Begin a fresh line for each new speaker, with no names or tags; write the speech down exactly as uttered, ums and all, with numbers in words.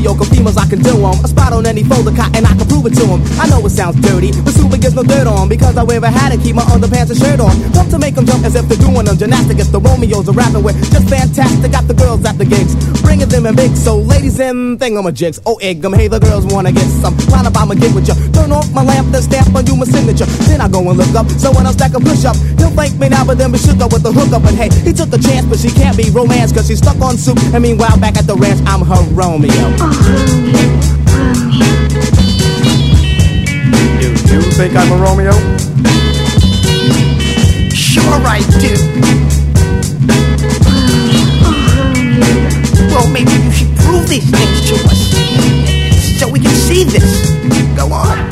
Romeo, cause females I can do them. A spot on any folder cot and I can prove it to them. I know it sounds dirty, but Super gets no dirt on, because I wear a hat and keep my underpants and shirt on. Jump to make them jump as if they're doing them gymnastics. If the Romeos are rapping with just fantastic, got the girls at the gigs, bringing them in big. So ladies and thingamajigs, oh egg 'em, hey the girls wanna get some. Line up, I'ma get with ya. Turn off my lamp, then stamp on you my signature. Then I go and look up someone else that can push up. He'll thank me now, but then be shook up with the hookup. And hey, he took a chance, but she can't be romance, cause she's stuck on soup. And meanwhile, back at the ranch, I'm her Romeo.
Oh, Romeo, Romeo.
You, you think I'm a Romeo?
Sure I do.
Oh, Romeo.
Well, maybe you should prove these things to us, so we can see this. Go on.